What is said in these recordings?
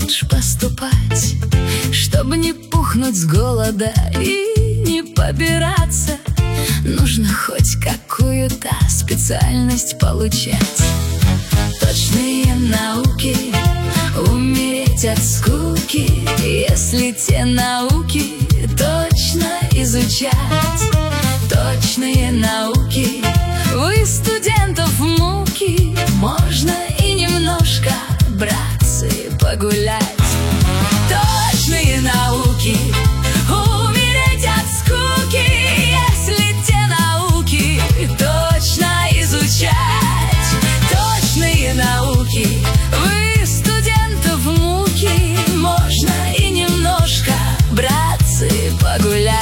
колледж поступать, чтобы не пухнуть с голода и не побираться. Нужно хоть какую-то специальность получать. Точные науки, умереть от скуки, если те науки точно изучать. Точные науки, вы студентов муки, можно и немножко, братцы, погулять. Точные науки, умереть от скуки, если те науки точно изучать. Точные науки, вы студентов муки, можно и немножко, братцы, погулять.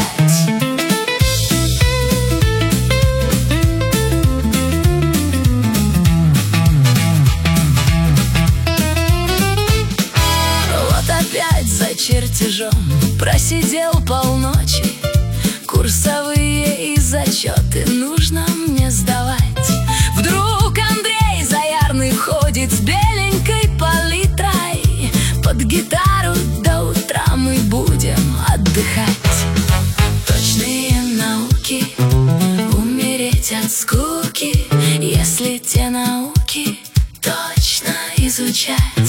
За чертежом просидел полночи, курсовые и зачеты нужно мне сдавать. Вдруг Андрей Заярный ходит с беленькой палитрой, под гитару до утра мы будем отдыхать. Точные науки, умереть от скуки, если те науки точно изучать.